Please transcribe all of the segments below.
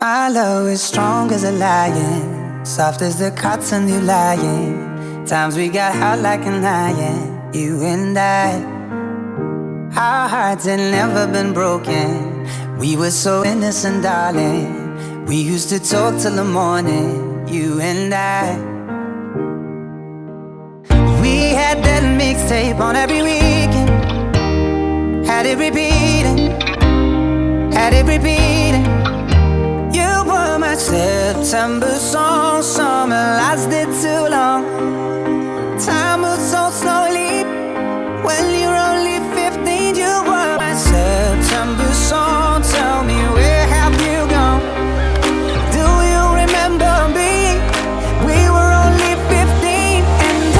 My love is strong as a lion, soft as the cotton you lying. Times we got hot like an iron, you and I. Our hearts had never been broken. We were so innocent, darling. We used to talk till the morning, you and I. We had that mixtape on every weekend. Had it repeating, had it repeating. You were my September song. Summer lasted too long. Time moves so slowly when you're only 15. You were my September song. Tell me, where have you gone? Do you remember me? We were only 15, and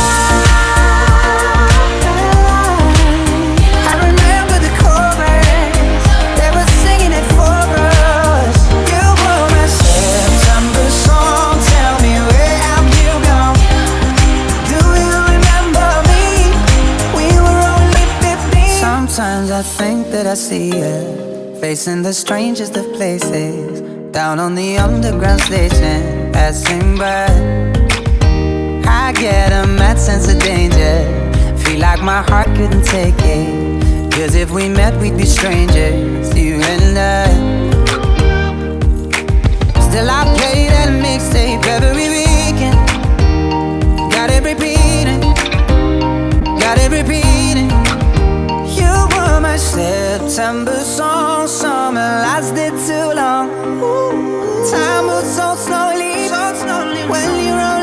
I remember the chorus. They were singing it for us. You were my September song. Tell me, where have you gone? Do you remember me? We were only 15. Sometimes I think that I see you facing the strangest of places, down on the underground station, passing by. I get a mad sense of danger, feel like my heart couldn't take it, 'cause if we met we'd be strangers, you and I. Still I play that mixtape every weekend. Got it repeating, got it repeating. You were my September song. Summer lasted too long. Time moves so slowly when you're on